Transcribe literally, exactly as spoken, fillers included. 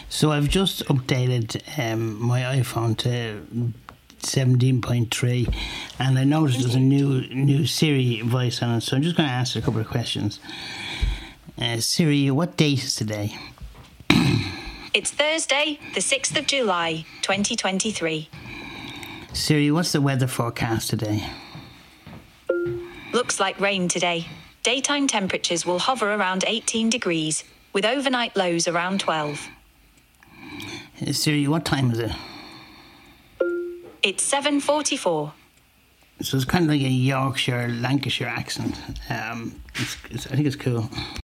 So I've just updated um, my iPhone to seventeen point three, and I noticed there's a new new Siri voice on it. So I'm just going to ask a couple of questions. Uh, Siri, what date is today? It's Thursday, the sixth of July, twenty twenty-three. Siri, what's the weather forecast today? Looks like rain today. Daytime temperatures will hover around eighteen degrees, with overnight lows around twelve. Uh, Siri, what time is it? It's seven forty-four. So it's kind of like a Yorkshire, Lancashire accent. Um, it's, it's, I think it's cool.